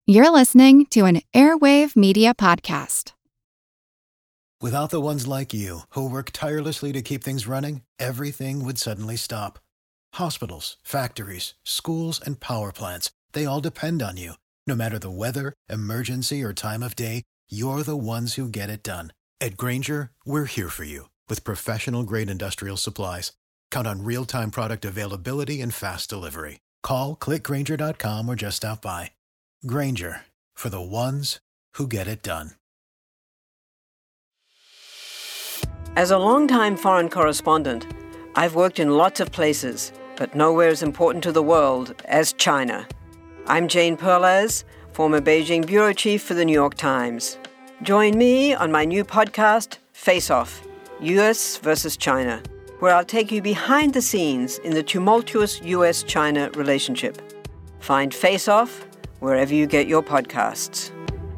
You're listening to an Airwave Media Podcast. Without the ones like you, who work tirelessly to keep things running, everything would suddenly stop. Hospitals, factories, schools, and power plants, they all depend on you. No matter the weather, emergency, or time of day, you're the ones who get it done. At Grainger, we're here for you with professional-grade industrial supplies. Count on real-time product availability and fast delivery. Call, click Grainger.com, or just stop by. Grainger, for the ones who get it done. As a longtime foreign correspondent, I've worked in lots of places, but nowhere as important to the world as China. I'm Jane Perlez, former Beijing bureau chief for the New York Times. Join me on my new podcast, Face Off, U.S. versus China, where I'll take you behind the scenes in the tumultuous U.S.-China relationship. Find Face Off wherever you get your podcasts.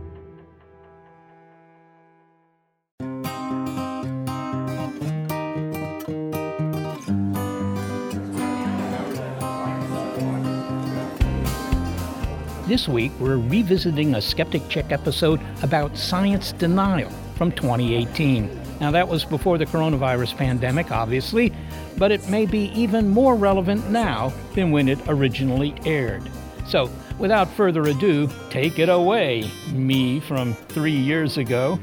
This week, we're revisiting a Skeptic Check episode about science denial from 2018. Now, that was before the coronavirus pandemic, obviously, but it may be even more relevant now than when it originally aired. So, without further ado, take it away, me from 3 years ago.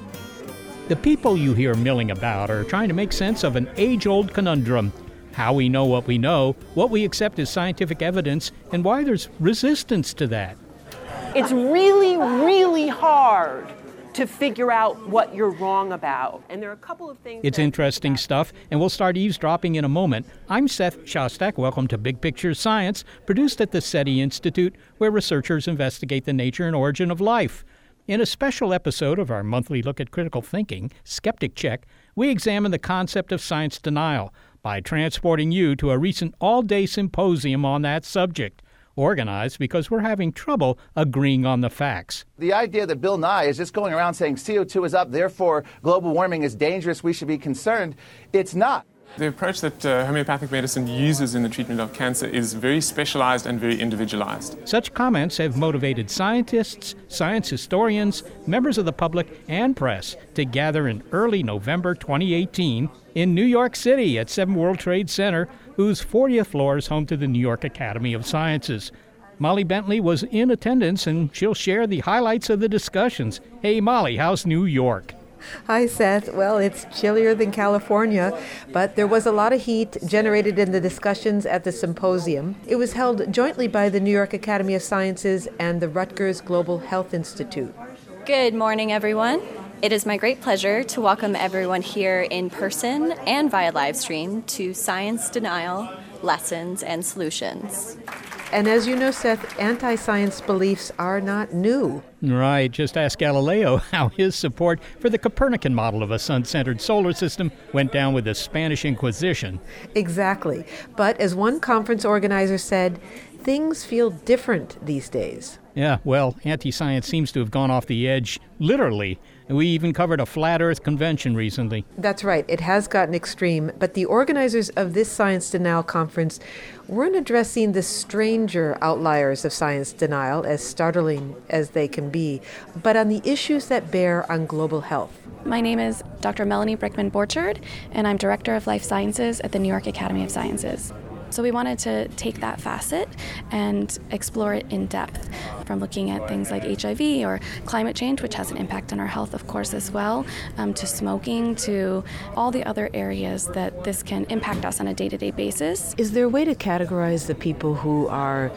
The people you hear milling about are trying to make sense of an age-old conundrum: how we know, what we accept as scientific evidence, and why there's resistance to that. It's really, really hard to figure out what you're wrong about. And there are a couple of things... It's interesting stuff, and we'll start eavesdropping in a moment. I'm Seth Shostak. Welcome to Big Picture Science, produced at the SETI Institute, where researchers investigate the nature and origin of life. In a special episode of our monthly look at critical thinking, Skeptic Check, we examine the concept of science denial by transporting you to a recent all-day symposium on that subject, organized because we're having trouble agreeing on the facts. The idea that Bill Nye is just going around saying CO2 is up, therefore global warming is dangerous, we should be concerned, it's not. The approach that homeopathic medicine uses in the treatment of cancer is very specialized and very individualized. Such comments have motivated scientists, science historians, members of the public, and press to gather in early November 2018 in New York City at 7 World Trade Center, whose 40th floor is home to the New York Academy of Sciences. Molly Bentley was in attendance, and she'll share the highlights of the discussions. Hey, Molly, how's New York? Hi, Seth. Well, it's chillier than California, but there was a lot of heat generated in the discussions at the symposium. It was held jointly by the New York Academy of Sciences and the Rutgers Global Health Institute. Good morning, everyone. It is my great pleasure to welcome everyone here in person and via live stream to Science Denial, Lessons and Solutions. And as you know, Seth, anti-science beliefs are not new. Right. Just ask Galileo how his support for the Copernican model of a sun-centered solar system went down with the Spanish Inquisition. Exactly. But as one conference organizer said, things feel different these days. Yeah, well, anti-science seems to have gone off the edge, literally. We even covered a flat Earth convention recently. That's right. It has gotten extreme, but the organizers of this science denial conference weren't addressing the stranger outliers of science denial, as startling as they can be, but on the issues that bear on global health. My name is Dr. Melanie Brickman-Borchard, and I'm Director of Life Sciences at the New York Academy of Sciences. So we wanted to take that facet and explore it in depth, from looking at things like HIV or climate change, which has an impact on our health, of course, as well, to smoking, to all the other areas that this can impact us on a day-to-day basis. Is there a way to categorize the people who are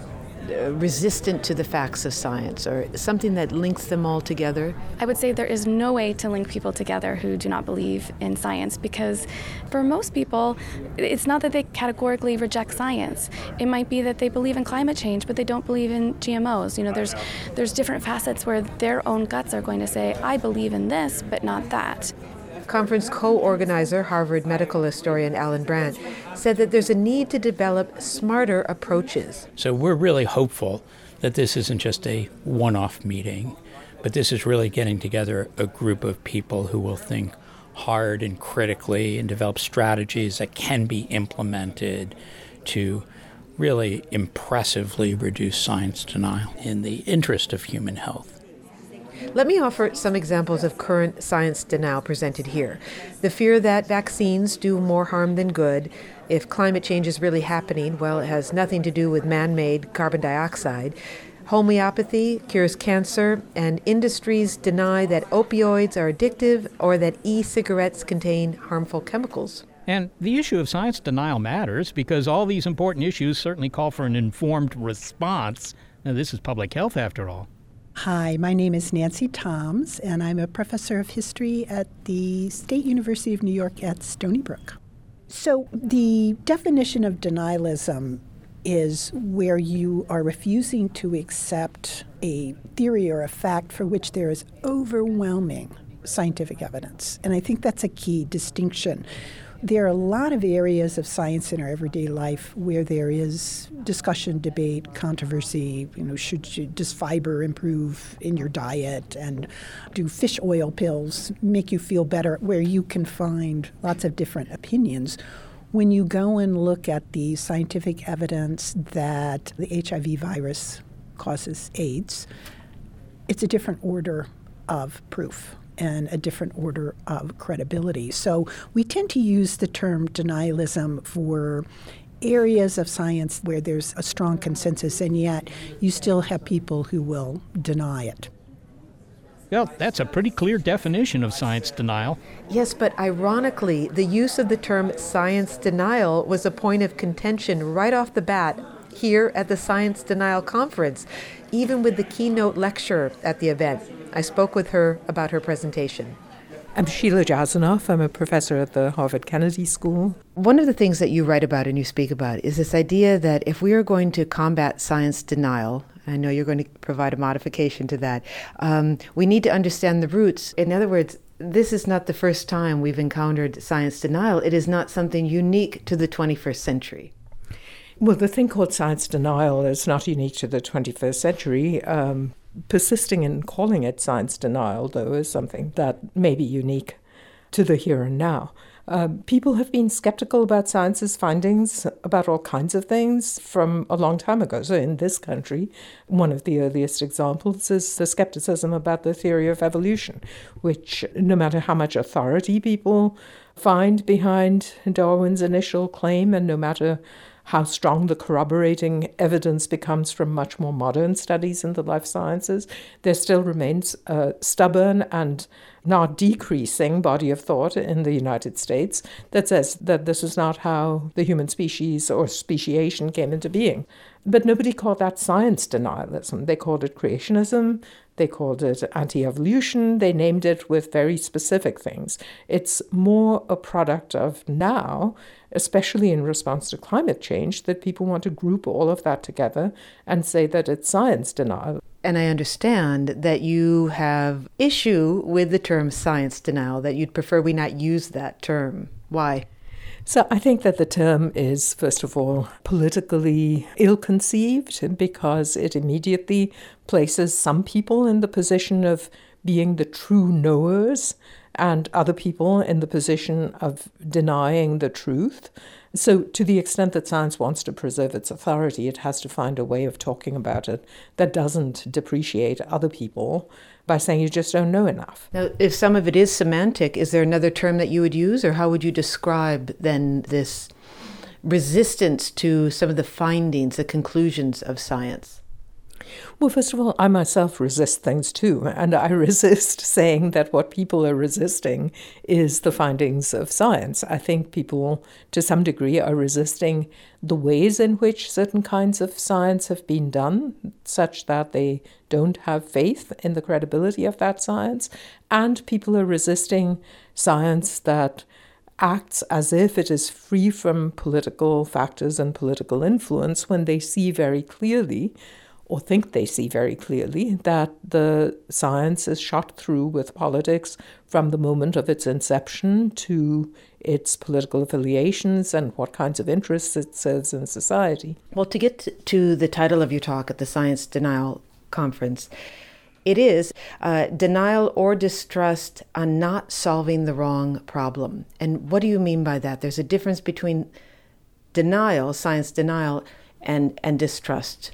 resistant to the facts of science, or something that links them all together? I would say there is no way to link people together who do not believe in science, because for most people, it's not that they categorically reject science. It might be that they believe in climate change, but they don't believe in GMOs. You know, there's different facets where their own guts are going to say, I believe in this, but not that. Conference co-organizer, Harvard medical historian Alan Brandt, said that there's a need to develop smarter approaches. So we're really hopeful that this isn't just a one-off meeting, but this is really getting together a group of people who will think hard and critically and develop strategies that can be implemented to really impressively reduce science denial in the interest of human health. Let me offer some examples of current science denial presented here. The fear that vaccines do more harm than good. If climate change is really happening, well, it has nothing to do with man-made carbon dioxide. Homeopathy cures cancer, and industries deny that opioids are addictive or that e-cigarettes contain harmful chemicals. And the issue of science denial matters because all these important issues certainly call for an informed response. Now, this is public health, after all. Hi, my name is Nancy Toms, and I'm a professor of history at the State University of New York at Stony Brook. So the definition of denialism is where you are refusing to accept a theory or a fact for which there is overwhelming scientific evidence. And I think that's a key distinction. There are a lot of areas of science in our everyday life where there is discussion, debate, controversy. Does fiber improve in your diet? And do fish oil pills make you feel better? Where you can find lots of different opinions. When you go and look at the scientific evidence that the HIV virus causes AIDS, it's a different order of proof and a different order of credibility. So we tend to use the term denialism for areas of science where there's a strong consensus, and yet you still have people who will deny it. Well, that's a pretty clear definition of science denial. Yes, but ironically, the use of the term science denial was a point of contention right off the bat here at the Science Denial Conference, even with the keynote lecturer at the event. I spoke with her about her presentation. I'm Sheila Jasanoff. I'm a professor at the Harvard Kennedy School. One of the things that you write about and you speak about is this idea that if we are going to combat science denial, I know you're going to provide a modification to that, we need to understand the roots. In other words, this is not the first time we've encountered science denial. It is not something unique to the 21st century. Well, the thing called science denial is not unique to the 21st century. Persisting in calling it science denial, though, is something that may be unique to the here and now. People have been skeptical about science's findings about all kinds of things from a long time ago. So in this country, one of the earliest examples is the skepticism about the theory of evolution, which no matter how much authority people find behind Darwin's initial claim, and no matter how strong the corroborating evidence becomes from much more modern studies in the life sciences, there still remains a stubborn and not decreasing body of thought in the United States that says that this is not how the human species or speciation came into being. But nobody called that science denialism. They called it creationism. They called it anti-evolution. They named it with very specific things. It's more a product of now, especially in response to climate change, that people want to group all of that together and say that it's science denial. And I understand that you have issue with the term science denial, that you'd prefer we not use that term. Why? So I think that the term is, first of all, politically ill-conceived because it immediately places some people in the position of being the true knowers and other people in the position of denying the truth. So to the extent that science wants to preserve its authority, it has to find a way of talking about it that doesn't depreciate other people by saying you just don't know enough. Now, if some of it is semantic, is there another term that you would use, or how would you describe then this resistance to some of the findings, the conclusions of science? Well, first of all, I myself resist things too, and I resist saying that what people are resisting is the findings of science. I think people, to some degree, are resisting the ways in which certain kinds of science have been done, such that they don't have faith in the credibility of that science, and people are resisting science that acts as if it is free from political factors and political influence when they see very clearly, or think they see very clearly, that the science is shot through with politics from the moment of its inception to its political affiliations and what kinds of interests it serves in society. Well, to get to the title of your talk at the Science Denial Conference, it is denial or distrust on not solving the wrong problem. And what do you mean by that? There's a difference between denial, science denial, and distrust?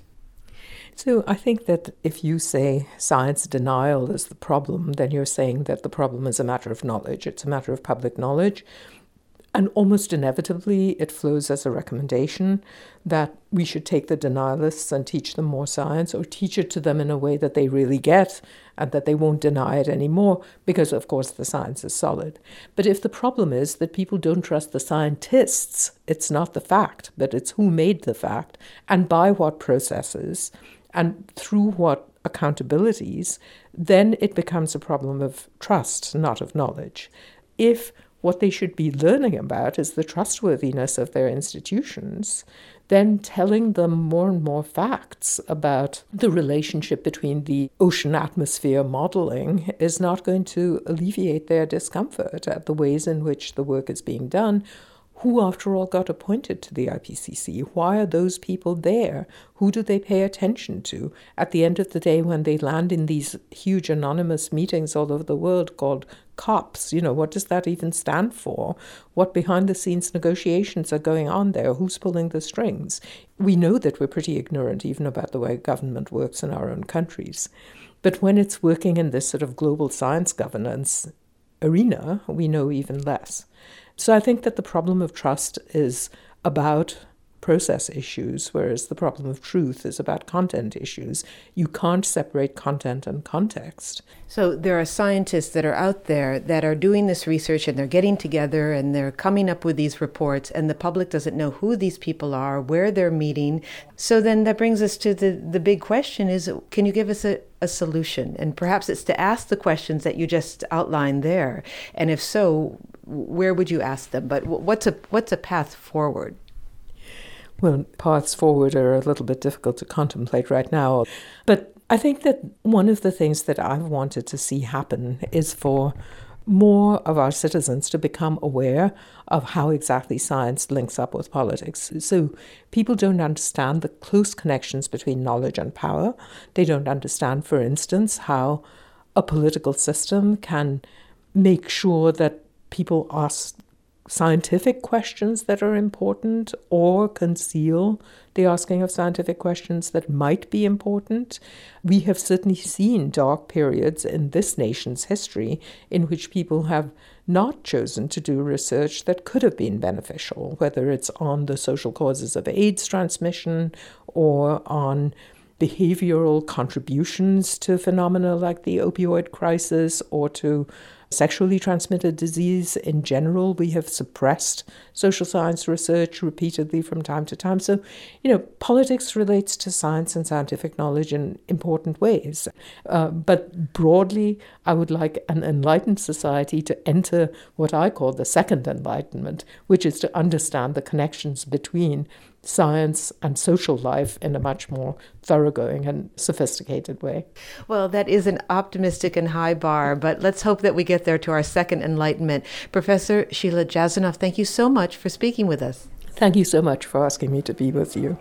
So I think that if you say science denial is the problem, then you're saying that the problem is a matter of knowledge. It's a matter of public knowledge. And almost inevitably, it flows as a recommendation that we should take the denialists and teach them more science, or teach it to them in a way that they really get and that they won't deny it anymore, because, of course, the science is solid. But if the problem is that people don't trust the scientists, it's not the fact, but it's who made the fact, and by what processes, and through what accountabilities, then it becomes a problem of trust, not of knowledge. If what they should be learning about is the trustworthiness of their institutions, then telling them more and more facts about the relationship between the ocean atmosphere modeling is not going to alleviate their discomfort at the ways in which the work is being done. Who, after all, got appointed to the IPCC? Why are those people there? Who do they pay attention to? At the end of the day, when they land in these huge anonymous meetings all over the world called COPs, what does that even stand for? What behind-the-scenes negotiations are going on there? Who's pulling the strings? We know that we're pretty ignorant even about the way government works in our own countries. But when it's working in this sort of global science governance arena, we know even less. So I think that the problem of trust is about process issues, whereas the problem of truth is about content issues. You can't separate content and context. So there are scientists that are out there that are doing this research, and they're getting together and they're coming up with these reports, and the public doesn't know who these people are, where they're meeting. So then that brings us to the big question is, can you give us a solution? And perhaps it's to ask the questions that you just outlined there. And if so, where would you ask them? But what's a path forward? Well, paths forward are a little bit difficult to contemplate right now. But I think that one of the things that I've wanted to see happen is for more of our citizens to become aware of how exactly science links up with politics. So people don't understand the close connections between knowledge and power. They don't understand, for instance, how a political system can make sure that people ask scientific questions that are important or conceal the asking of scientific questions that might be important. We have certainly seen dark periods in this nation's history in which people have not chosen to do research that could have been beneficial, whether it's on the social causes of AIDS transmission or on behavioral contributions to phenomena like the opioid crisis or to sexually transmitted disease in general. We have suppressed social science research repeatedly from time to time. So, politics relates to science and scientific knowledge in important ways. But broadly, I would like an enlightened society to enter what I call the second enlightenment, which is to understand the connections between science and social life in a much more thoroughgoing and sophisticated way. Well, that is an optimistic and high bar, but let's hope that we get there to our second enlightenment. Professor Sheila Jasanoff, thank you so much for speaking with us. Thank you so much for asking me to be with you.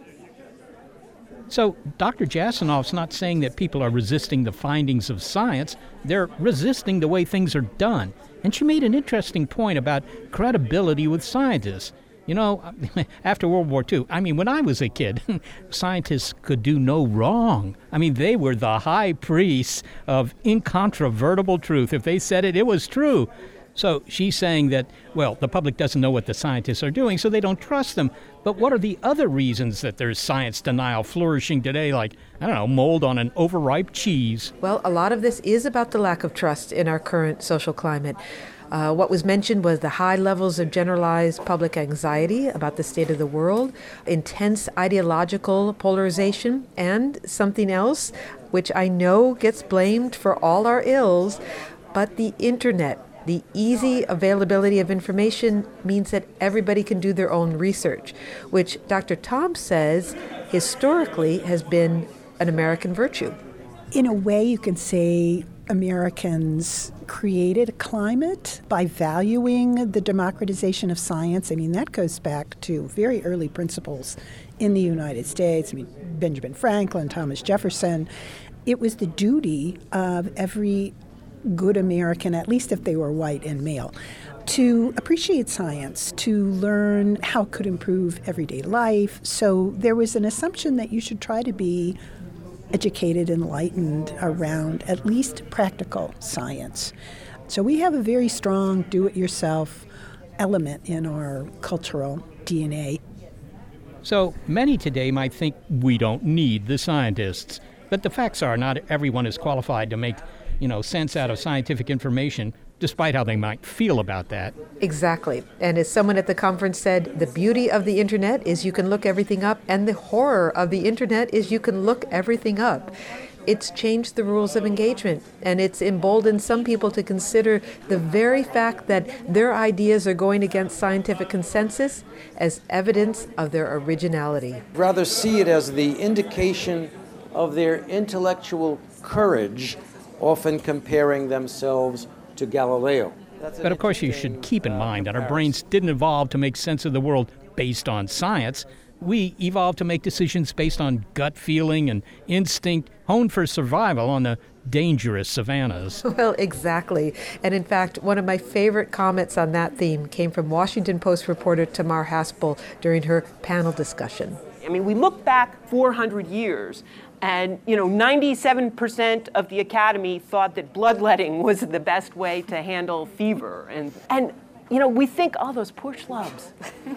So Dr. Jasanoff's not saying that people are resisting the findings of science. They're resisting the way things are done. And she made an interesting point about credibility with scientists. After World War II, when I was a kid, scientists could do no wrong. They were the high priests of incontrovertible truth. If they said it, it was true. So she's saying that, the public doesn't know what the scientists are doing, so they don't trust them. But what are the other reasons that there's science denial flourishing today, like, mold on an overripe cheese? Well, a lot of this is about the lack of trust in our current social climate. What was mentioned was the high levels of generalized public anxiety about the state of the world, intense ideological polarization, and something else, which I know gets blamed for all our ills, but the internet. The easy availability of information means that everybody can do their own research, which Dr. Toms says historically has been an American virtue. In a way, you can say Americans created a climate by valuing the democratization of science. That goes back to very early principles in the United States. Benjamin Franklin, Thomas Jefferson. It was the duty of every good American, at least if they were white and male, to appreciate science, to learn how it could improve everyday life. So there was an assumption that you should try to be educated, enlightened around at least practical science. So we have a very strong do-it-yourself element in our cultural DNA. So many today might think we don't need the scientists. But the facts are not everyone is qualified to make, sense out of scientific information, despite how they might feel about that. Exactly. And as someone at the conference said, the beauty of the internet is you can look everything up, and the horror of the internet is you can look everything up. It's changed the rules of engagement, and it's emboldened some people to consider the very fact that their ideas are going against scientific consensus as evidence of their originality. Rather see it as the indication of their intellectual courage, often comparing themselves to Galileo. But of course you should keep in mind that our brains didn't evolve to make sense of the world based on science. We evolved to make decisions based on gut feeling and instinct, honed for survival on the dangerous savannas. Well, exactly. And in fact, one of my favorite comments on that theme came from Washington Post reporter Tamar Haspel during her panel discussion. I mean, we look back 400 years, and 97% of the Academy thought that bloodletting was the best way to handle fever. And we think, oh, those poor schlubs.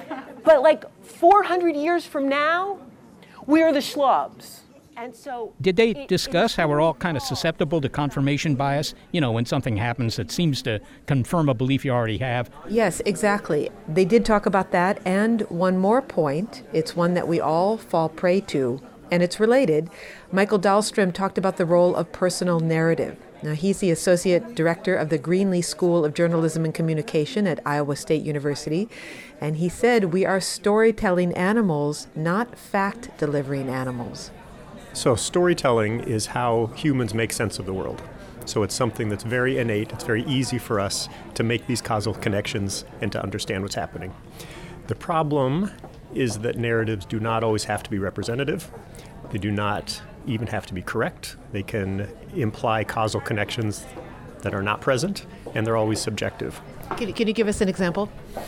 But 400 years from now, we're the schlubs. And so did they discuss how we're all kind of susceptible to confirmation bias? When something happens that seems to confirm a belief you already have? Yes, exactly. They did talk about that. And one more point, it's one that we all fall prey to, and it's related. Michael Dahlstrom talked about the role of personal narrative. Now, he's the Associate Director of the Greenlee School of Journalism and Communication at Iowa State University. And he said we are storytelling animals, not fact-delivering animals. So storytelling is how humans make sense of the world. So it's something that's very innate. It's very easy for us to make these causal connections and to understand what's happening. The problem is that narratives do not always have to be representative. They do not even have to be correct. They can imply causal connections that are not present, and they're always subjective. Can you give us an example?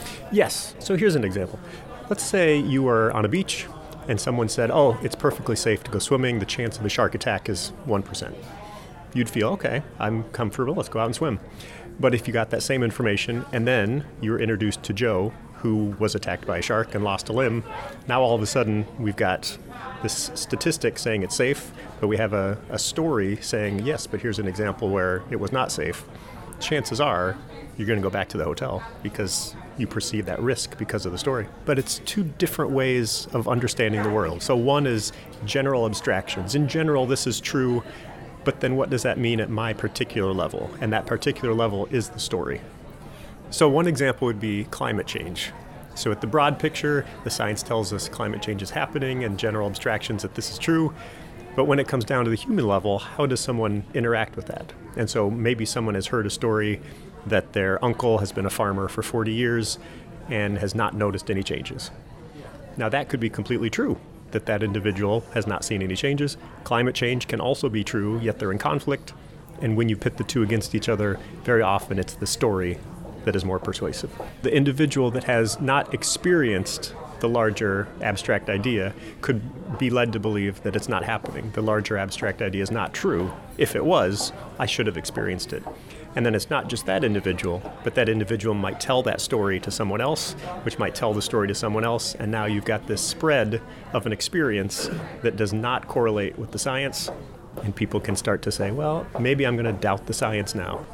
Yes. So here's an example. Let's say you are on a beach and someone said, oh, it's perfectly safe to go swimming. The chance of a shark attack is 1%. You'd feel, okay, I'm comfortable. Let's go out and swim. But if you got that same information and then you were introduced to Joe, who was attacked by a shark and lost a limb, now all of a sudden we've got this statistic saying it's safe, but we have a story saying, yes, but here's an example where it was not safe. Chances are you're going to go back to the hotel because you perceive that risk because of the story. But it's two different ways of understanding the world. So one is general abstractions. In general, this is true, but then what does that mean at my particular level? And that particular level is the story. So one example would be climate change. So at the broad picture, the science tells us climate change is happening and general abstractions that this is true. But when it comes down to the human level, how does someone interact with that? And so maybe someone has heard a story that their uncle has been a farmer for 40 years and has not noticed any changes. Now that could be completely true, that individual has not seen any changes. Climate change can also be true, yet they're in conflict. And when you pit the two against each other, very often it's the story that is more persuasive. The individual that has not experienced the larger abstract idea could be led to believe that it's not happening. The larger abstract idea is not true. If it was, I should have experienced it. And then it's not just that individual, but that individual might tell that story to someone else, which might tell the story to someone else, and now you've got this spread of an experience that does not correlate with the science, and people can start to say, well, maybe I'm going to doubt the science now.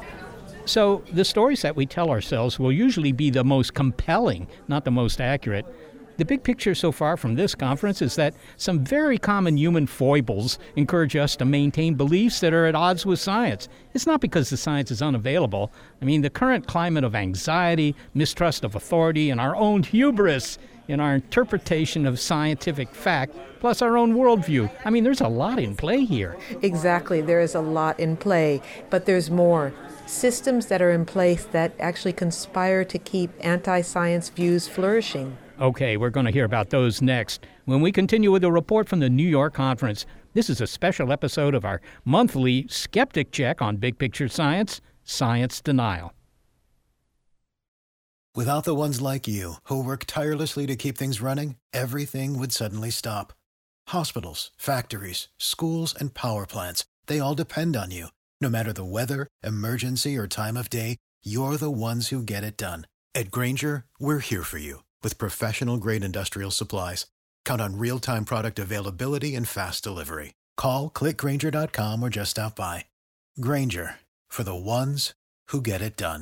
So the stories that we tell ourselves will usually be the most compelling, not the most accurate. The big picture so far from this conference is that some very common human foibles encourage us to maintain beliefs that are at odds with science. It's not because the science is unavailable. I mean, the current climate of anxiety, mistrust of authority, and our own hubris in our interpretation of scientific fact, plus our own worldview. I mean, there's a lot in play here. Exactly. There is a lot in play, but there's more. Systems that are in place that actually conspire to keep anti-science views flourishing. Okay, we're going to hear about those next when we continue with a report from the New York conference. This is a special episode of our monthly Skeptic Check on Big Picture Science, Science Denial. Without the ones like you, who work tirelessly to keep things running, everything would suddenly stop. Hospitals, factories, schools, and power plants, they all depend on you. No matter the weather, emergency, or time of day, you're the ones who get it done. At Grainger, we're here for you with professional-grade industrial supplies. Count on real-time product availability and fast delivery. Call, click Grainger.com, or just stop by. Grainger, for the ones who get it done.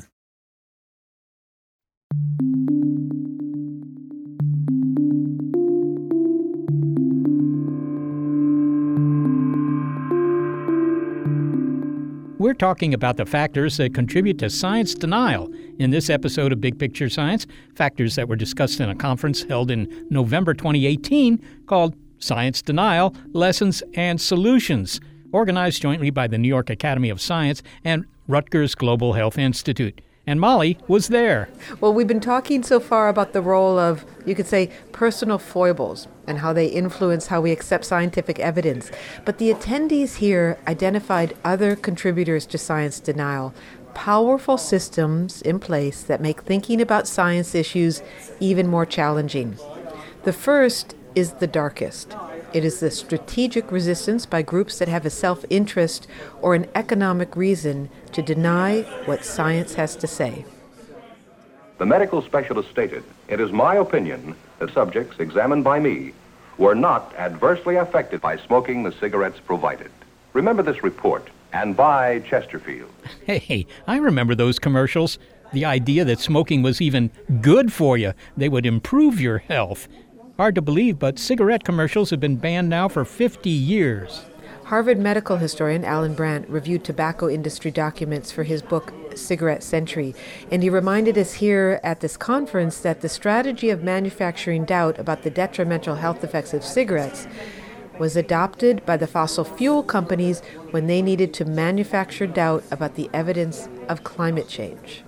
We're talking about the factors that contribute to science denial in this episode of Big Picture Science, factors that were discussed in a conference held in November 2018 called Science Denial, Lessons and Solutions, organized jointly by the New York Academy of Science and Rutgers Global Health Institute. And Molly was there. Well, we've been talking so far about the role of, you could say, personal foibles and how they influence how we accept scientific evidence. But the attendees here identified other contributors to science denial, powerful systems in place that make thinking about science issues even more challenging. The first is the darkest. It is the strategic resistance by groups that have a self-interest or an economic reason to deny what science has to say. The medical specialist stated, "It is my opinion that subjects examined by me were not adversely affected by smoking the cigarettes provided." Remember this report and buy Chesterfield. Hey, I remember those commercials. The idea that smoking was even good for you, they would improve your health. Hard to believe, but cigarette commercials have been banned now for 50 years. Harvard medical historian Alan Brandt reviewed tobacco industry documents for his book, Cigarette Century, and he reminded us here at this conference that the strategy of manufacturing doubt about the detrimental health effects of cigarettes was adopted by the fossil fuel companies when they needed to manufacture doubt about the evidence of climate change.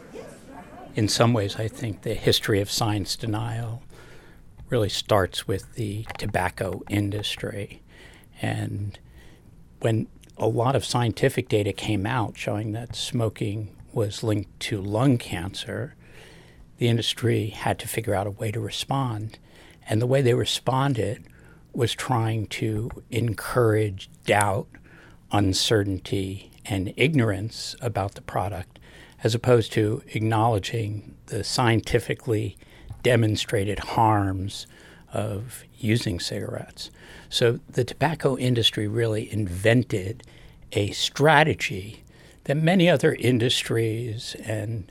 In some ways, I think the history of science denial really starts with the tobacco industry. And when a lot of scientific data came out showing that smoking was linked to lung cancer, the industry had to figure out a way to respond. And the way they responded was trying to encourage doubt, uncertainty, and ignorance about the product, as opposed to acknowledging the scientifically demonstrated harms of using cigarettes. So the tobacco industry really invented a strategy that many other industries and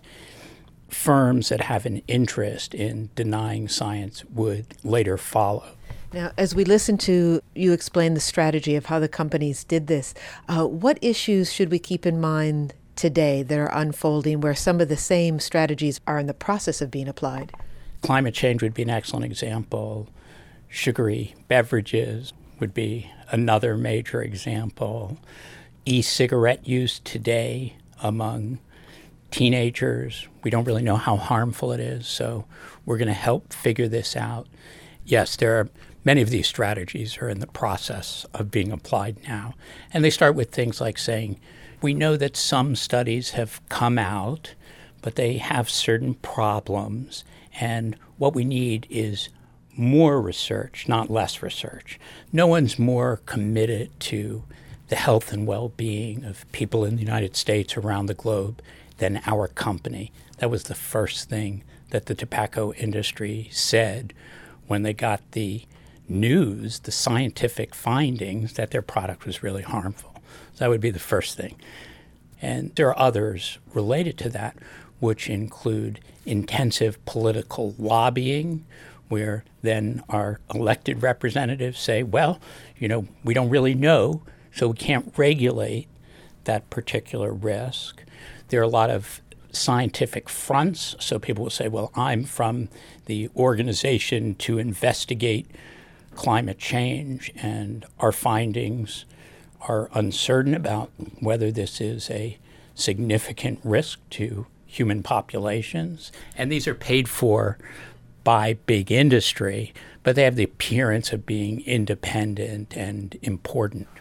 firms that have an interest in denying science would later follow. Now, as we listen to you explain the strategy of how the companies did this, what issues should we keep in mind today that are unfolding where some of the same strategies are in the process of being applied? Climate change would be an excellent example. Sugary beverages would be another major example. E-cigarette use today among teenagers, we don't really know how harmful it is, so we're going to help figure this out. Yes, there are many of these strategies are in the process of being applied now. And they start with things like saying, we know that some studies have come out, but they have certain problems. And what we need is more research, not less research. No one's more committed to the health and well-being of people in the United States around the globe than our company. That was the first thing that the tobacco industry said when they got the news, the scientific findings that their product was really harmful. So that would be the first thing. And there are others related to that, which include intensive political lobbying, where then our elected representatives say, well, we don't really know, so we can't regulate that particular risk. There are a lot of scientific fronts, so people will say, well, I'm from the organization to investigate climate change, and our findings are uncertain about whether this is a significant risk to human populations. And these are paid for by big industry, but they have the appearance of being independent and important.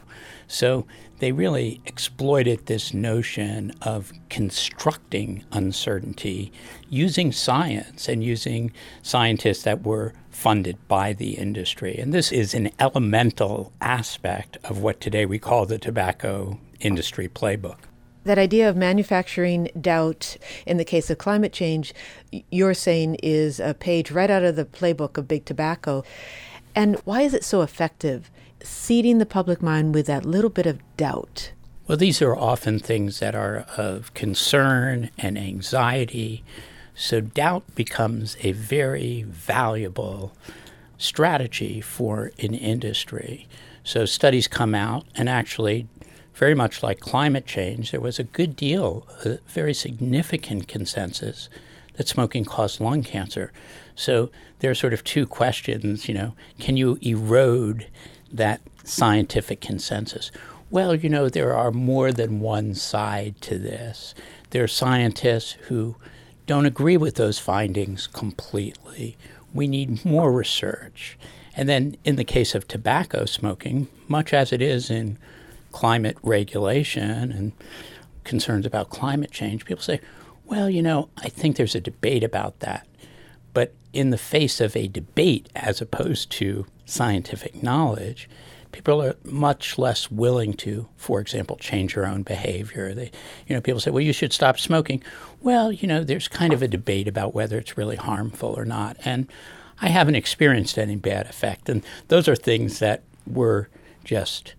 So they really exploited this notion of constructing uncertainty using science and using scientists that were funded by the industry. And this is an elemental aspect of what today we call the tobacco industry playbook. That idea of manufacturing doubt in the case of climate change, you're saying is a page right out of the playbook of Big Tobacco. And why is it so effective, seeding the public mind with that little bit of doubt? Well, these are often things that are of concern and anxiety. So doubt becomes a very valuable strategy for an industry. So studies come out, and actually, very much like climate change, there was a good deal, a very significant consensus that smoking caused lung cancer. So there are sort of two questions, can you erode that scientific consensus? Well, there are more than one side to this. There are scientists who don't agree with those findings completely. We need more research. And then in the case of tobacco smoking, much as it is in climate regulation and concerns about climate change, people say, well, I think there's a debate about that. But in the face of a debate as opposed to scientific knowledge, people are much less willing to, for example, change their own behavior. People say, well, you should stop smoking. Well, there's kind of a debate about whether it's really harmful or not. And I haven't experienced any bad effect. And those are things that were just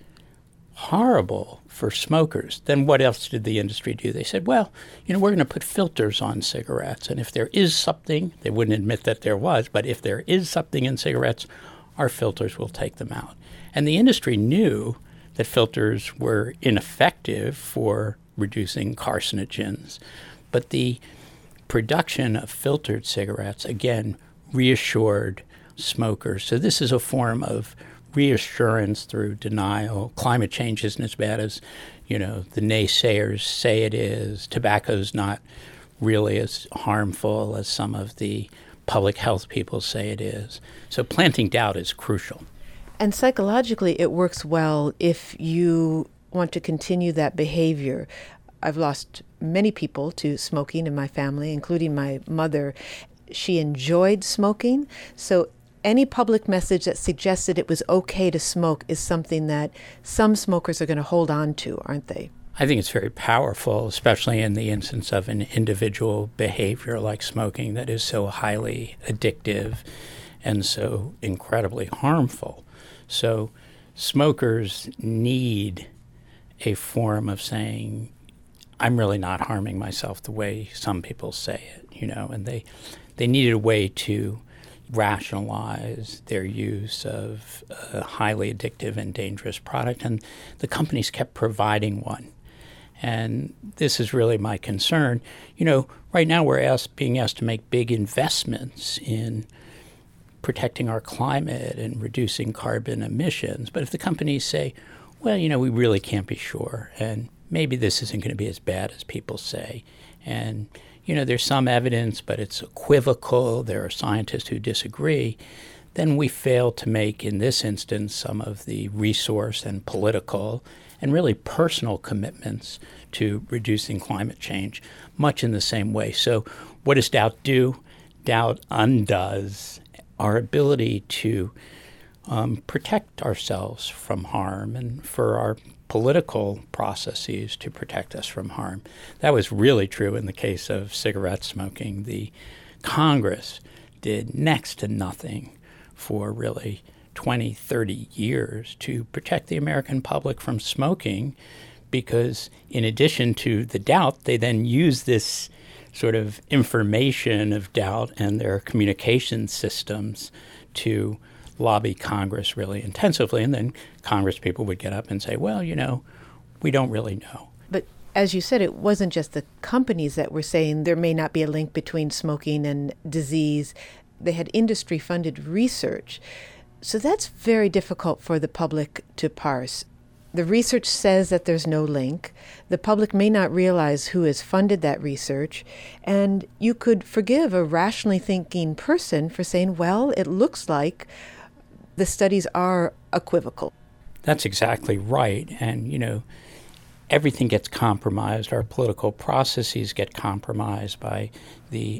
horrible for smokers. Then what else did the industry do? They said, well, we're going to put filters on cigarettes. And if there is something, they wouldn't admit that there was, but if there is something in cigarettes, our filters will take them out. And the industry knew that filters were ineffective for reducing carcinogens. But the production of filtered cigarettes, again, reassured smokers. So this is a form of reassurance through denial. Climate change isn't as bad as, the naysayers say it is. Tobacco's not really as harmful as some of the public health people say it is. So planting doubt is crucial. And psychologically, it works well if you want to continue that behavior. I've lost many people to smoking in my family, including my mother. She enjoyed smoking, so any public message that suggested it was okay to smoke is something that some smokers are going to hold on to, aren't they? I think it's very powerful, especially in the instance of an individual behavior like smoking that is so highly addictive and so incredibly harmful. So smokers need a form of saying, I'm really not harming myself the way some people say it, and they needed a way to rationalize their use of a highly addictive and dangerous product, and the companies kept providing one. And this is really my concern. Right now we're being asked to make big investments in protecting our climate and reducing carbon emissions. But if the companies say, well, we really can't be sure, and maybe this isn't going to be as bad as people say, and there's some evidence, but it's equivocal, there are scientists who disagree, then we fail to make, in this instance, some of the resource and political and really personal commitments to reducing climate change, much in the same way. So what does doubt do? Doubt undoes our ability to protect ourselves from harm and for our political processes to protect us from harm. That was really true in the case of cigarette smoking. The Congress did next to nothing for really 20, 30 years to protect the American public from smoking because in addition to the doubt, they then used this sort of information of doubt and their communication systems to lobby Congress really intensively. And then Congress people would get up and say, well, we don't really know. But as you said, it wasn't just the companies that were saying there may not be a link between smoking and disease. They had industry-funded research. So that's very difficult for the public to parse. The research says that there's no link. The public may not realize who has funded that research. And you could forgive a rationally thinking person for saying, well, it looks like the studies are equivocal. That's exactly right. And, everything gets compromised. Our political processes get compromised by the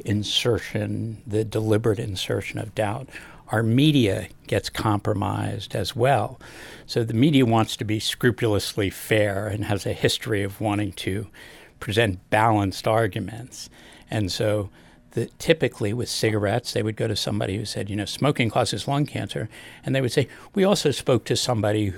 deliberate insertion of doubt. Our media gets compromised as well. So the media wants to be scrupulously fair and has a history of wanting to present balanced arguments. And so typically with cigarettes, they would go to somebody who said, smoking causes lung cancer. And they would say, we also spoke to somebody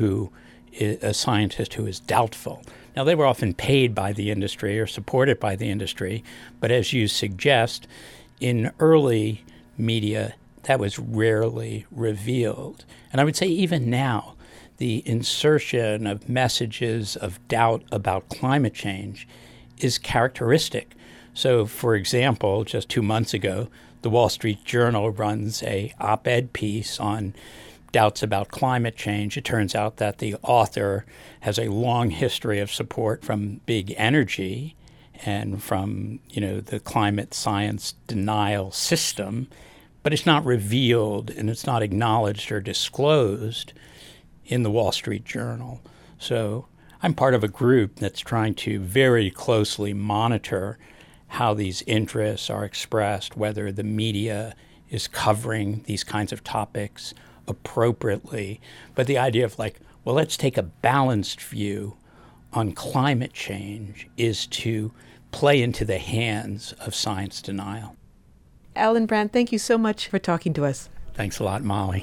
a scientist who is doubtful. Now, they were often paid by the industry or supported by the industry. But as you suggest, in early media, that was rarely revealed. And I would say even now, the insertion of messages of doubt about climate change is characteristic. So, for example, just 2 months ago, the Wall Street Journal runs a op-ed piece on doubts about climate change. It turns out that the author has a long history of support from big energy and from, the climate science denial system, but it's not revealed and it's not acknowledged or disclosed in the Wall Street Journal. So I'm part of a group that's trying to very closely monitor how these interests are expressed, whether the media is covering these kinds of topics appropriately. But the idea of let's take a balanced view on climate change is to play into the hands of science denial. Alan Brandt, thank you so much for talking to us. Thanks a lot, Molly.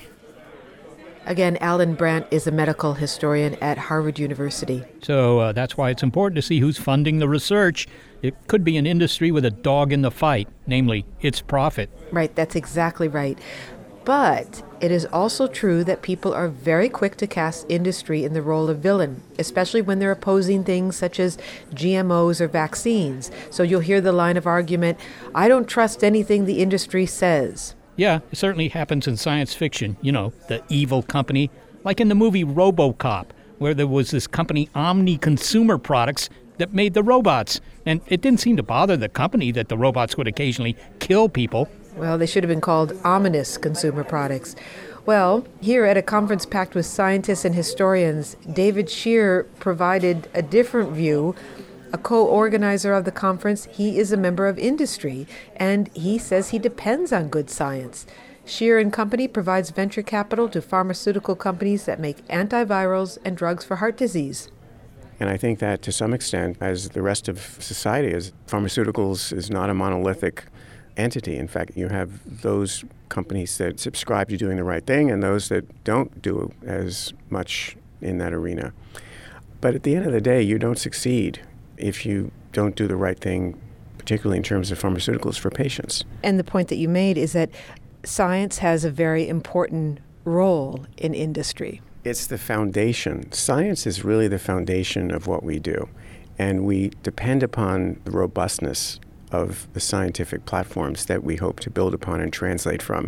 Again, Alan Brandt is a medical historian at Harvard University. So that's why it's important to see who's funding the research. It could be an industry with a dog in the fight, namely its profit. Right, that's exactly right. But it is also true that people are very quick to cast industry in the role of villain, especially when they're opposing things such as GMOs or vaccines. So you'll hear the line of argument, I don't trust anything the industry says. Yeah, it certainly happens in science fiction, the evil company, like in the movie RoboCop, where there was this company, Omni Consumer Products, that made the robots. And it didn't seem to bother the company that the robots would occasionally kill people. Well, they should have been called ominous consumer products. Well, here at a conference packed with scientists and historians, David Shear provided a different view. A co-organizer of the conference, he is a member of industry, and he says he depends on good science. Shear and Company provides venture capital to pharmaceutical companies that make antivirals and drugs for heart disease. And I think that to some extent, as the rest of society is, pharmaceuticals is not a monolithic entity. In fact, you have those companies that subscribe to doing the right thing and those that don't do as much in that arena. But at the end of the day, you don't succeed if you don't do the right thing, particularly in terms of pharmaceuticals for patients. And the point that you made is that science has a very important role in industry. It's the foundation. Science is really the foundation of what we do. And we depend upon the robustness of the scientific platforms that we hope to build upon and translate from.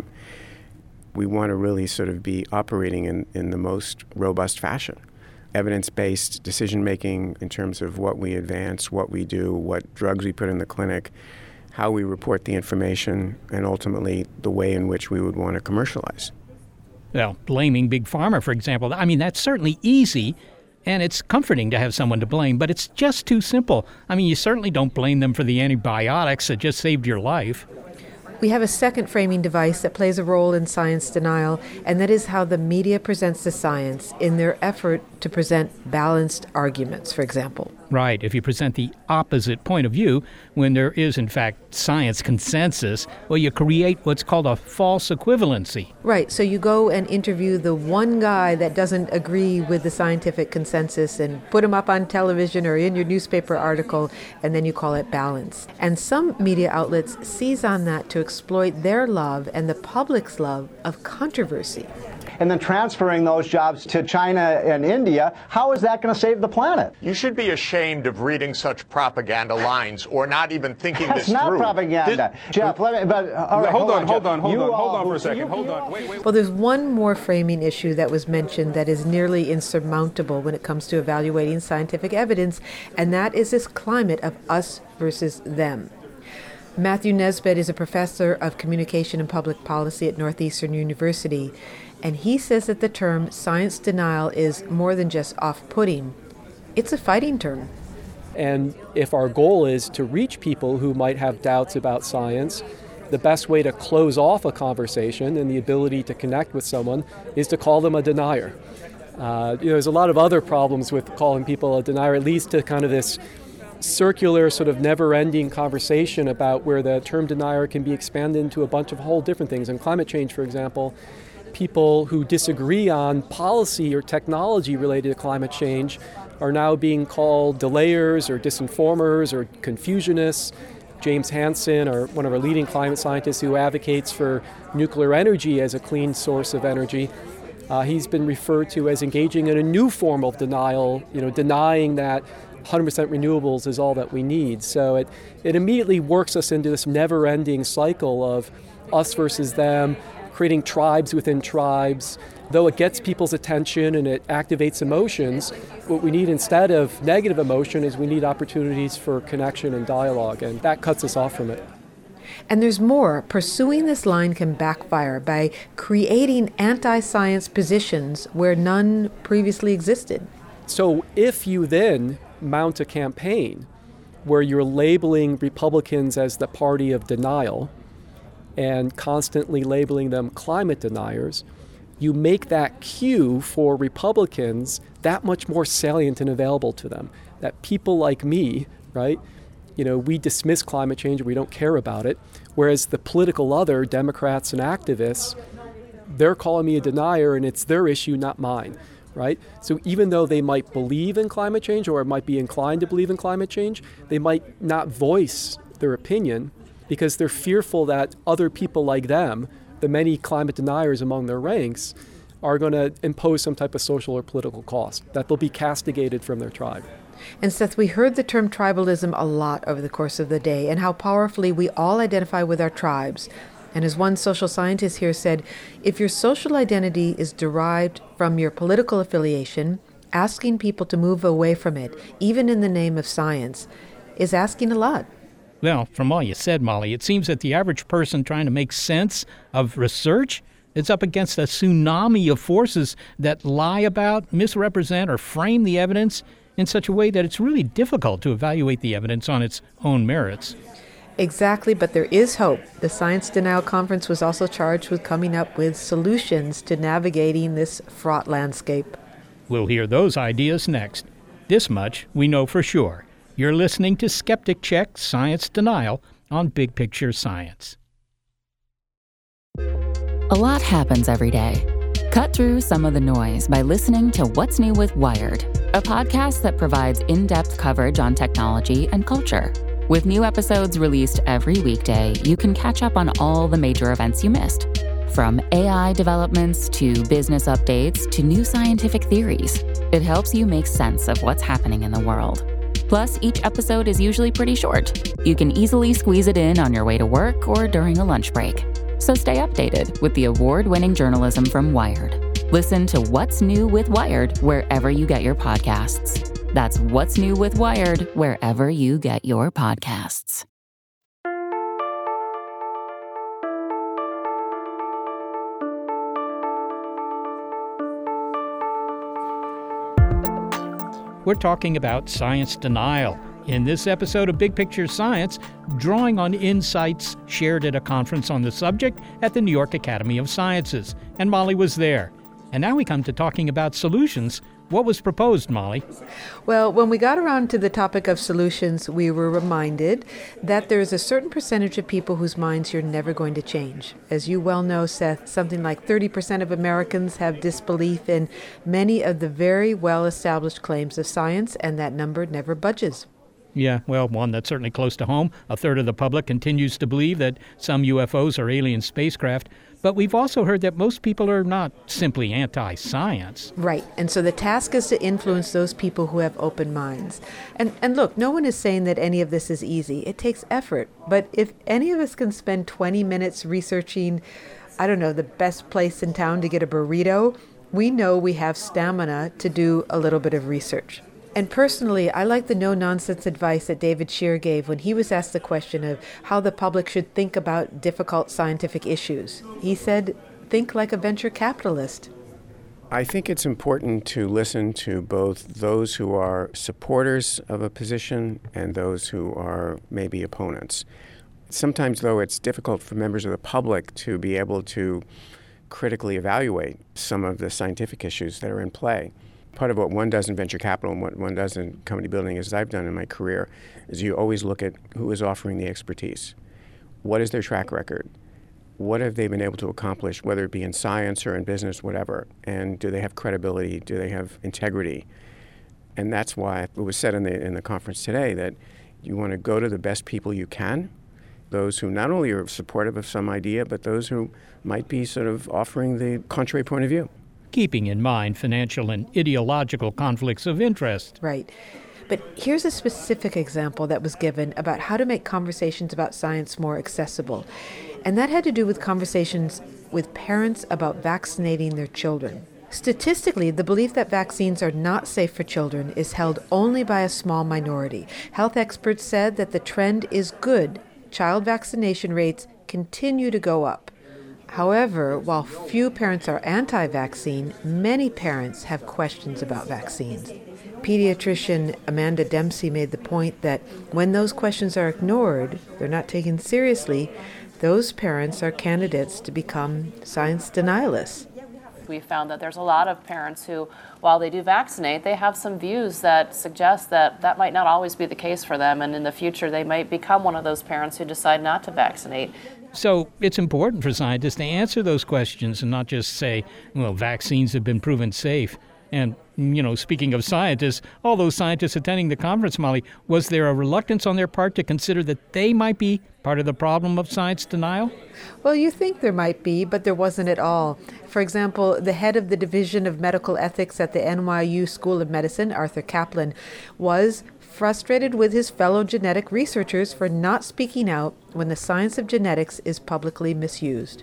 We want to really sort of be operating in the most robust fashion. Evidence-based decision-making in terms of what we advance, what we do, what drugs we put in the clinic, how we report the information, and ultimately the way in which we would want to commercialize. Well, blaming Big Pharma, for example, that's certainly easy, and it's comforting to have someone to blame, but it's just too simple. You certainly don't blame them for the antibiotics that just saved your life. We have a second framing device that plays a role in science denial, and that is how the media presents the science in their effort to present balanced arguments, for example. Right. If you present the opposite point of view, when there is, in fact, science consensus, well, you create what's called a false equivalency. Right. So you go and interview the one guy that doesn't agree with the scientific consensus and put him up on television or in your newspaper article, and then you call it balance. And some media outlets seize on that to exploit their love and the public's love of controversy. And then transferring those jobs to China and India, how is that going to save the planet? You should be ashamed of reading such propaganda lines or not even thinking this through. That's not propaganda. Jeff, let me, but, all right, hold on for a second. Hold on. Wait. Well, there's one more framing issue that was mentioned that is nearly insurmountable when it comes to evaluating scientific evidence, and that is this climate of us versus them. Matthew Nesbitt is a professor of communication and public policy at Northeastern University, And he says that the term science denial is more than just off-putting. It's a fighting term. And if our goal is to reach people who might have doubts about science, the best way to close off a conversation and the ability to connect with someone is to call them a denier. There's a lot of other problems with calling people a denier. It leads to kind of this circular, sort of never-ending conversation about where the term denier can be expanded into a bunch of whole different things. In climate change, for example, people who disagree on policy or technology related to climate change are now being called delayers or disinformers or confusionists. James Hansen, one of our leading climate scientists who advocates for nuclear energy as a clean source of energy, he's been referred to as engaging in a new form of denial, denying that 100% renewables is all that we need. So it immediately works us into this never-ending cycle of us versus them, creating tribes within tribes. Though it gets people's attention and it activates emotions, what we need instead of negative emotion is we need opportunities for connection and dialogue, and that cuts us off from it. And there's more. Pursuing this line can backfire by creating anti-science positions where none previously existed. So if you then mount a campaign where you're labeling Republicans as the party of denial and constantly labeling them climate deniers, you make that cue for Republicans that much more salient and available to them. That people like me, right, we dismiss climate change, we don't care about it, whereas the political other, Democrats and activists, they're calling me a denier and it's their issue, not mine, right? So even though they might believe in climate change or might be inclined to believe in climate change, they might not voice their opinion because they're fearful that other people like them, the many climate deniers among their ranks, are going to impose some type of social or political cost, that they'll be castigated from their tribe. And Seth, we heard the term tribalism a lot over the course of the day and how powerfully we all identify with our tribes. And as one social scientist here said, if your social identity is derived from your political affiliation, asking people to move away from it, even in the name of science, is asking a lot. Well, from all you said, Molly, it seems that the average person trying to make sense of research is up against a tsunami of forces that lie about, misrepresent, or frame the evidence in such a way that it's really difficult to evaluate the evidence on its own merits. Exactly, but there is hope. The Science Denial Conference was also charged with coming up with solutions to navigating this fraught landscape. We'll hear those ideas next. This much we know for sure. You're listening to Skeptic Check Science Denial on Big Picture Science. A lot happens every day. Cut through some of the noise by listening to What's New with Wired, a podcast that provides in-depth coverage on technology and culture. With new episodes released every weekday, you can catch up on all the major events you missed. From AI developments to business updates to new scientific theories, it helps you make sense of what's happening in the world. Plus, each episode is usually pretty short. You can easily squeeze it in on your way to work or during a lunch break. So stay updated with the award-winning journalism from Wired. Listen to What's New with Wired wherever you get your podcasts. That's What's New with Wired wherever you get your podcasts. We're talking about science denial. In this episode of Big Picture Science, drawing on insights shared at a conference on the subject at the New York Academy of Sciences. And Molly was there. And now we come to talking about solutions. What was proposed, Molly? Well, when we got around to the topic of solutions, we were reminded that there is a certain percentage of people whose minds you're never going to change. As you well know, Seth, something like 30% of Americans have disbelief in many of the very well-established claims of science, and that number never budges. Yeah, well, one that's certainly close to home. A third of the public continues to believe that some UFOs are alien spacecraft. But we've also heard that most people are not simply anti-science. Right. And so the task is to influence those people who have open minds. And look, no one is saying that any of this is easy. It takes effort. But if any of us can spend 20 minutes researching, the best place in town to get a burrito, we know we have stamina to do a little bit of research. And personally, I like the no-nonsense advice that David Shear gave when he was asked the question of how the public should think about difficult scientific issues. He said, think like a venture capitalist. I think it's important to listen to both those who are supporters of a position and those who are maybe opponents. Sometimes, though, it's difficult for members of the public to be able to critically evaluate some of the scientific issues that are in play. Part of what one does in venture capital and what one does in company building, as I've done in my career, is you always look at who is offering the expertise. What is their track record? What have they been able to accomplish, whether it be in science or in business, whatever? And do they have credibility? Do they have integrity? And that's why it was said in the conference today that you want to go to the best people you can, those who not only are supportive of some idea, but those who might be sort of offering the contrary point of view. Keeping in mind financial and ideological conflicts of interest. Right. But here's a specific example that was given about how to make conversations about science more accessible. And that had to do with conversations with parents about vaccinating their children. Statistically, the belief that vaccines are not safe for children is held only by a small minority. Health experts said that the trend is good. Child vaccination rates continue to go up. However, while few parents are anti-vaccine, many parents have questions about vaccines. Pediatrician Amanda Dempsey made the point that when those questions are ignored, they're not taken seriously, those parents are candidates to become science denialists. We found that there's a lot of parents who, while they do vaccinate, they have some views that suggest that that might not always be the case for them, and in the future they might become one of those parents who decide not to vaccinate. So it's important for scientists to answer those questions and not just say, well, vaccines have been proven safe. And, speaking of scientists, all those scientists attending the conference, Molly, was there a reluctance on their part to consider that they might be part of the problem of science denial? Well, you think there might be, but there wasn't at all. For example, the head of the Division of Medical Ethics at the NYU School of Medicine, Arthur Kaplan, was frustrated with his fellow genetic researchers for not speaking out when the science of genetics is publicly misused.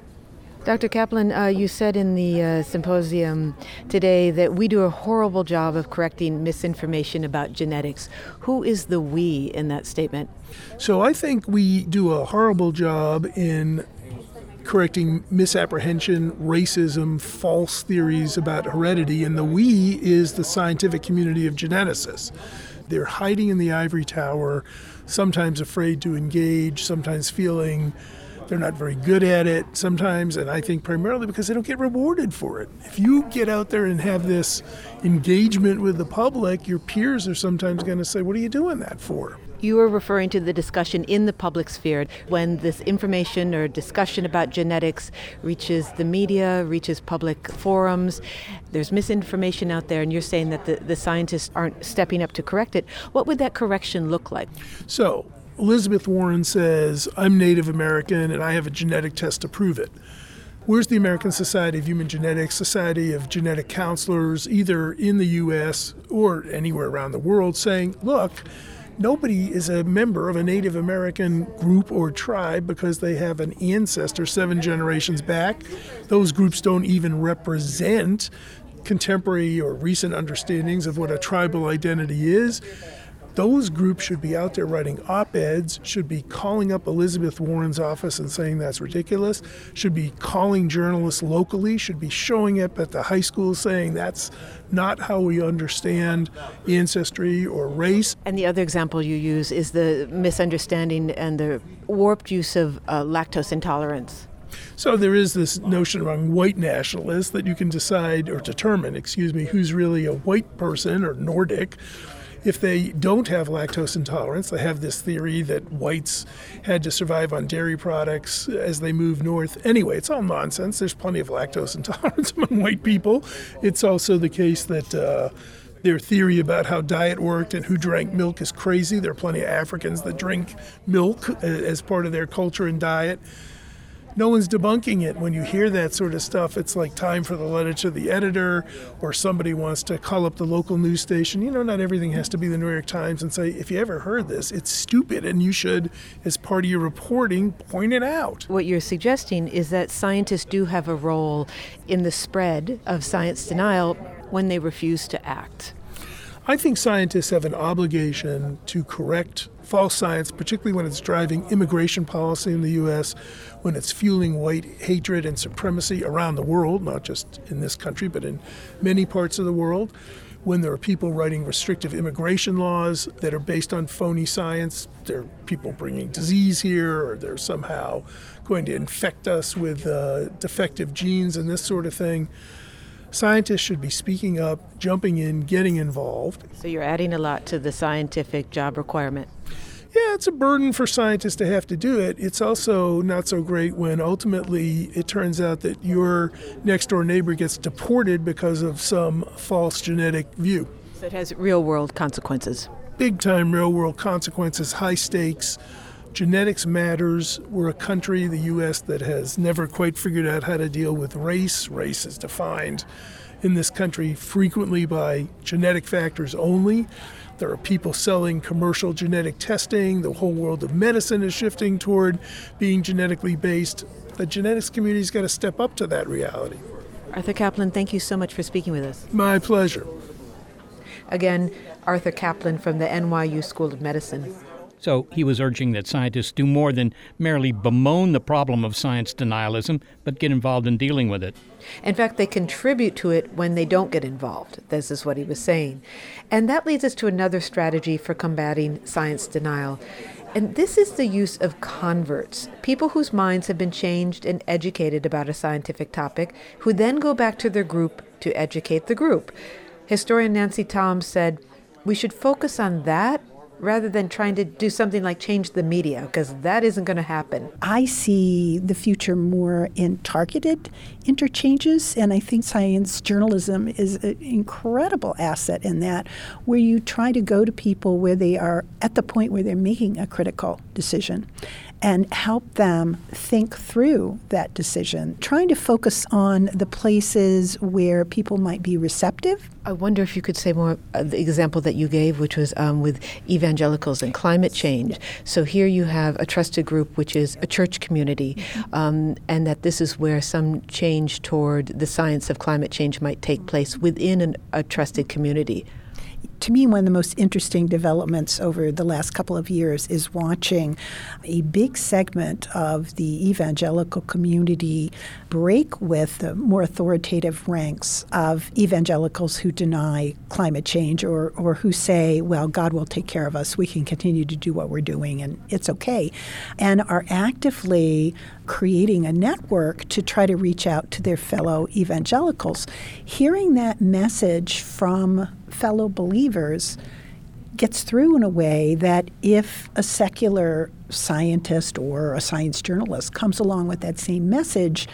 Dr. Kaplan, you said in the symposium today that we do a horrible job of correcting misinformation about genetics. Who is the we in that statement? So I think we do a horrible job in correcting misapprehension, racism, false theories about heredity, and the we is the scientific community of geneticists. They're hiding in the ivory tower, sometimes afraid to engage, sometimes feeling they're not very good at it sometimes, and I think primarily because they don't get rewarded for it. If you get out there and have this engagement with the public, your peers are sometimes going to say, what are you doing that for? You were referring to the discussion in the public sphere when this information or discussion about genetics reaches the media, reaches public forums. There's misinformation out there, and you're saying that the scientists aren't stepping up to correct it. What would that correction look like? So, Elizabeth Warren says, I'm Native American and I have a genetic test to prove it. Where's the American Society of Human Genetics, Society of Genetic Counselors, either in the U.S. or anywhere around the world, saying, look, nobody is a member of a Native American group or tribe because they have an ancestor 7 generations back. Those groups don't even represent contemporary or recent understandings of what a tribal identity is. Those groups should be out there writing op-eds, should be calling up Elizabeth Warren's office and saying that's ridiculous, should be calling journalists locally, should be showing up at the high schools saying that's not how we understand ancestry or race. And the other example you use is the misunderstanding and the warped use of lactose intolerance. So there is this notion among white nationalists that you can decide or determine, who's really a white person or Nordic. If they don't have lactose intolerance, they have this theory that whites had to survive on dairy products as they moved north. Anyway, it's all nonsense. There's plenty of lactose intolerance among white people. It's also the case that their theory about how diet worked and who drank milk is crazy. There are plenty of Africans that drink milk as part of their culture and diet. No one's debunking it. When you hear that sort of stuff, it's like time for the letter to the editor, or somebody wants to call up the local news station. Not everything has to be the New York Times and say, if you ever heard this, it's stupid, and you should, as part of your reporting, point it out. What you're suggesting is that scientists do have a role in the spread of science denial when they refuse to act. I think scientists have an obligation to correct false science, particularly when it's driving immigration policy in the U.S., when it's fueling white hatred and supremacy around the world, not just in this country, but in many parts of the world, when there are people writing restrictive immigration laws that are based on phony science. There are people bringing disease here, or they're somehow going to infect us with defective genes and this sort of thing. Scientists should be speaking up, jumping in, getting involved. So you're adding a lot to the scientific job requirement. Yeah, it's a burden for scientists to have to do it. It's also not so great when ultimately it turns out that your next-door neighbor gets deported because of some false genetic view. So it has real-world consequences. Big-time real-world consequences, high stakes. Genetics matters. We're a country, the U.S., that has never quite figured out how to deal with race. Race is defined in this country frequently by genetic factors only. There are people selling commercial genetic testing. The whole world of medicine is shifting toward being genetically based. The genetics community's got to step up to that reality. Arthur Caplan, thank you so much for speaking with us. My pleasure. Again, Arthur Caplan from the NYU School of Medicine. So he was urging that scientists do more than merely bemoan the problem of science denialism, but get involved in dealing with it. In fact, they contribute to it when they don't get involved. This is what he was saying. And that leads us to another strategy for combating science denial. And this is the use of converts, people whose minds have been changed and educated about a scientific topic, who then go back to their group to educate the group. Historian Nancy Toms said, we should focus on that rather than trying to do something like change the media, because that isn't going to happen. I see the future more in targeted interchanges, and I think science journalism is an incredible asset in that, where you try to go to people where they are at the point where they're making a critical decision and help them think through that decision, trying to focus on the places where people might be receptive. I wonder if you could say more of the example that you gave, which was with evangelicals and climate change. So here you have a trusted group, which is a church community, and that this is where some change toward the science of climate change might take place within a trusted community. To me, one of the most interesting developments over the last couple of years is watching a big segment of the evangelical community break with the more authoritative ranks of evangelicals who deny climate change or who say, well, God will take care of us. We can continue to do what we're doing and it's okay, and are actively creating a network to try to reach out to their fellow evangelicals. Hearing that message from fellow believers gets through in a way that if a secular scientist or a science journalist comes along with that same message,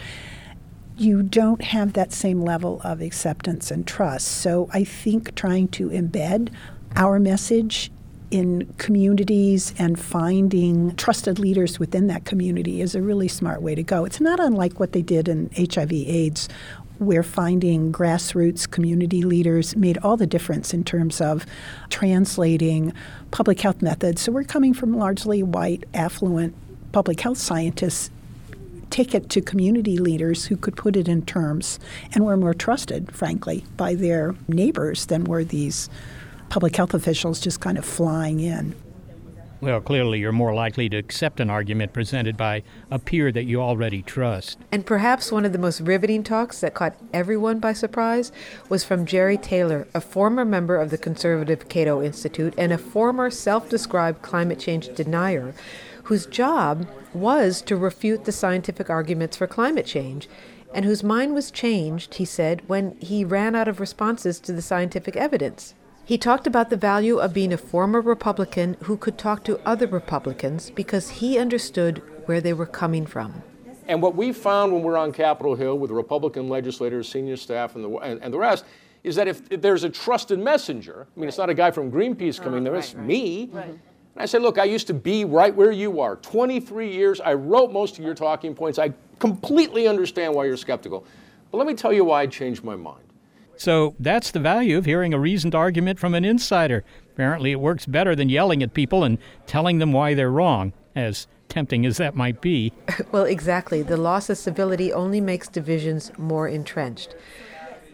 you don't have that same level of acceptance and trust. So I think trying to embed our message in communities and finding trusted leaders within that community is a really smart way to go. It's not unlike what they did in HIV/AIDS, where finding grassroots community leaders made all the difference in terms of translating public health methods. So we're coming from largely white, affluent public health scientists, take it to community leaders who could put it in terms and were more trusted, frankly, by their neighbors than were these public health officials just kind of flying in. Well, clearly you're more likely to accept an argument presented by a peer that you already trust. And perhaps one of the most riveting talks that caught everyone by surprise was from Jerry Taylor, a former member of the conservative Cato Institute and a former self-described climate change denier, whose job was to refute the scientific arguments for climate change, and whose mind was changed, he said, when he ran out of responses to the scientific evidence. He talked about the value of being a former Republican who could talk to other Republicans because he understood where they were coming from. And what we found when we're on Capitol Hill with the Republican legislators, senior staff, and the rest, is that if there's a trusted messenger, I mean, it's not a guy from Greenpeace coming there, it's me. Right. And I said, look, I used to be right where you are. 23 years, I wrote most of your talking points. I completely understand why you're skeptical. But let me tell you why I changed my mind. So that's the value of hearing a reasoned argument from an insider. Apparently it works better than yelling at people and telling them why they're wrong, as tempting as that might be. Well, exactly. The loss of civility only makes divisions more entrenched.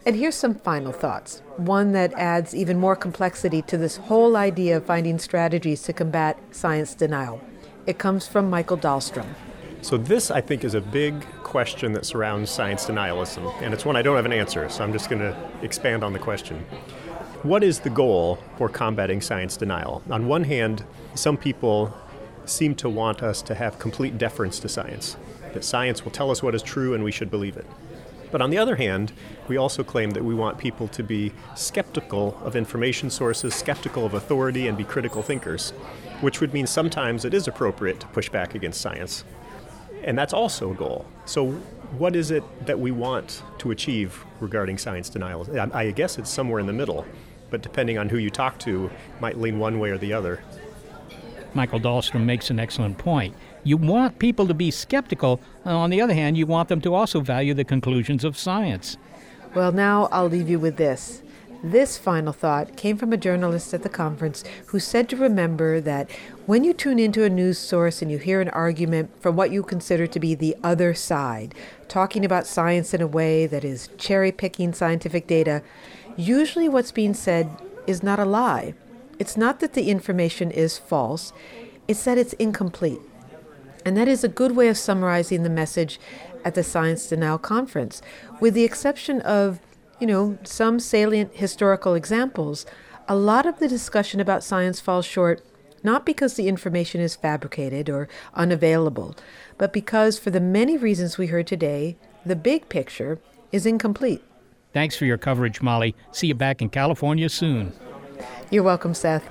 And here's some final thoughts, one that adds even more complexity to this whole idea of finding strategies to combat science denial. It comes from Michael Dahlstrom. So this, I think, is a big question that surrounds science denialism, and it's one I don't have an answer, so I'm just going to expand on the question. What is the goal for combating science denial? On one hand, some people seem to want us to have complete deference to science, that science will tell us what is true and we should believe it. But on the other hand, we also claim that we want people to be skeptical of information sources, skeptical of authority, and be critical thinkers, which would mean sometimes it is appropriate to push back against science. And that's also a goal. So what is it that we want to achieve regarding science denial? I guess it's somewhere in the middle, but depending on who you talk to, might lean one way or the other. Michael Dahlstrom makes an excellent point. You want people to be skeptical. On the other hand, you want them to also value the conclusions of science. Well, now I'll leave you with this. This final thought came from a journalist at the conference who said to remember that when you tune into a news source and you hear an argument from what you consider to be the other side, talking about science in a way that is cherry-picking scientific data, usually what's being said is not a lie. It's not that the information is false, it's that it's incomplete. And that is a good way of summarizing the message at the Science Denial Conference. With the exception of, some salient historical examples, a lot of the discussion about science falls short, not because the information is fabricated or unavailable, but because, for the many reasons we heard today, the big picture is incomplete. Thanks for your coverage, Molly. See you back in California soon. You're welcome, Seth.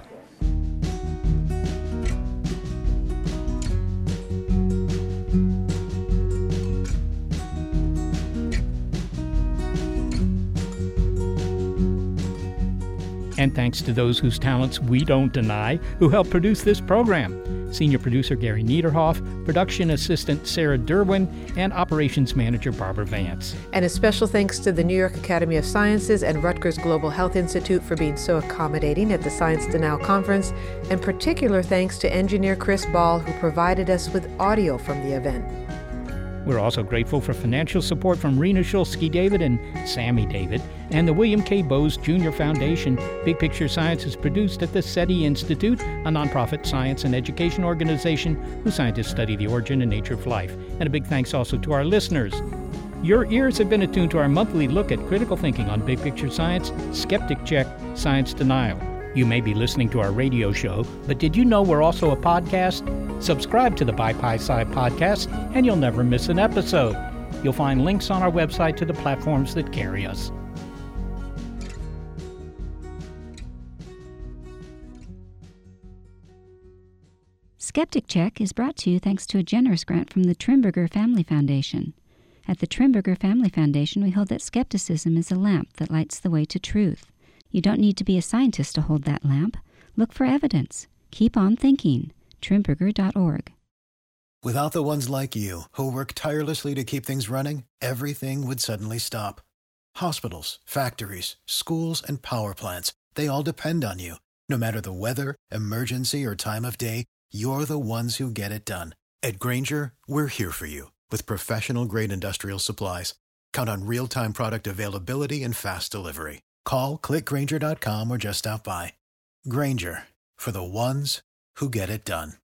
And thanks to those whose talents we don't deny, who helped produce this program. Senior producer Gary Niederhoff, production assistant Sarah Derwin, and operations manager Barbara Vance. And a special thanks to the New York Academy of Sciences and Rutgers Global Health Institute for being so accommodating at the Science Denial Conference, and particular thanks to engineer Chris Ball, who provided us with audio from the event. We're also grateful for financial support from Rena Shulsky-David and Sammy David, and the William K. Bowes Jr. Foundation. Big Picture Science is produced at the SETI Institute, a nonprofit science and education organization whose scientists study the origin and nature of life. And a big thanks also to our listeners. Your ears have been attuned to our monthly look at critical thinking on Big Picture Science, Skeptic Check, Science Denial. You may be listening to our radio show, but did you know we're also a podcast? Subscribe to the By Pi Sci podcast, and you'll never miss an episode. You'll find links on our website to the platforms that carry us. Skeptic Check is brought to you thanks to a generous grant from the Trimberger Family Foundation. At the Trimberger Family Foundation, we hold that skepticism is a lamp that lights the way to truth. You don't need to be a scientist to hold that lamp. Look for evidence. Keep on thinking. Trimberger.org. Without the ones like you, who work tirelessly to keep things running, everything would suddenly stop. Hospitals, factories, schools, and power plants, they all depend on you. No matter the weather, emergency, or time of day, you're the ones who get it done. At Grainger, we're here for you with professional-grade industrial supplies. Count on real-time product availability and fast delivery. Call, click Grainger.com, or just stop by. Grainger, for the ones who get it done.